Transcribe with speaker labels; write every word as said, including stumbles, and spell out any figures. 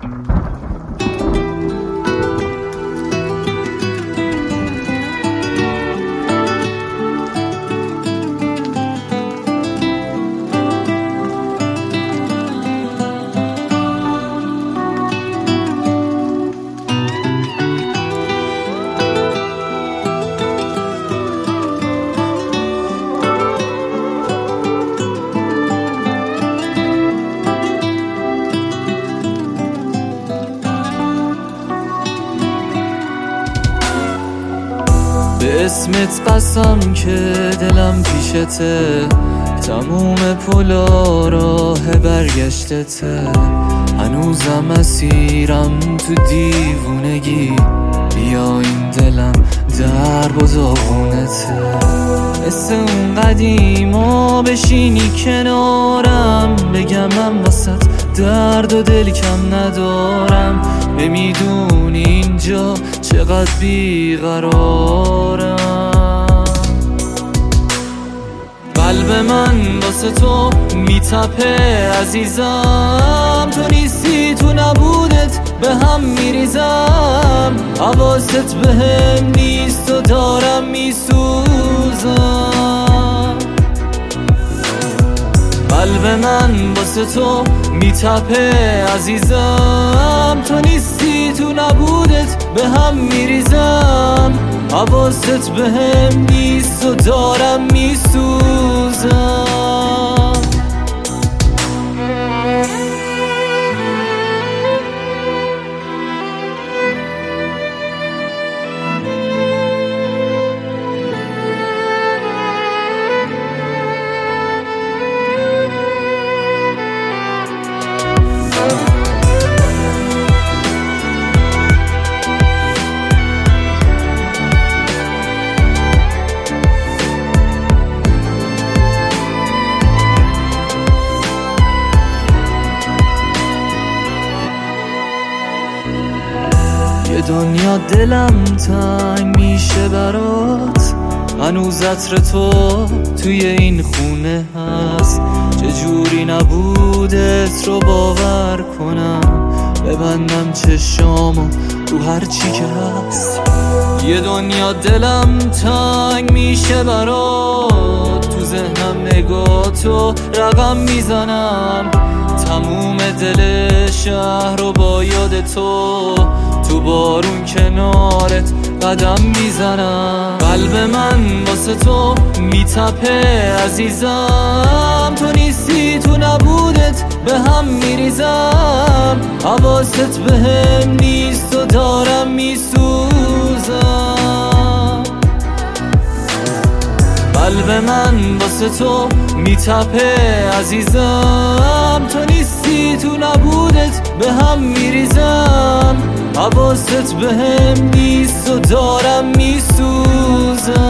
Speaker 1: به اسمت قسم که دلم پیشته، تموم پلا راه برگشتته، هنوزم اسیرم تو دیوونگی، بیا این دلم درب و داغونته. مثل اون قدیما بشینی کنارم، بگم من واسه درد و دل کم ندارم، نمیدونی اینجا چقدر بیقرارم. قلب من واسه تو میتپه عزیزم، تو نیستی تو نبودت به هم میریزم، حواست به هم نیست و دارم میسوزم. قلب من واسه تو میتپه عزیزم، تو نیستی تو نبودت به هم میریزم، حواست به هم نیست و دارم میسوزم. یه دنیا دلم تنگ میشه برات، هنوز عطر تو توی این خونه هست، چجوری نبودت رو باور کنم، ببندم چشامو رو هر چی که هست. یه دنیا دلم تنگ میشه برات، تو ذهنم نگاه تو رقم میزنم، تموم دل شهر رو با یاد تو، تو بارون کنارت قدم میزنم. قلب من واسه تو میتپه عزیزم، تو نیستی تو نبودت به هم میریزم، حواست به هم نیست و دارم میسوزم. قلب من واسه تو میتپه عزیزم، تو نیستی تو نبودت به هم میریزم، حواست به هم نیست و دارم میسوزم.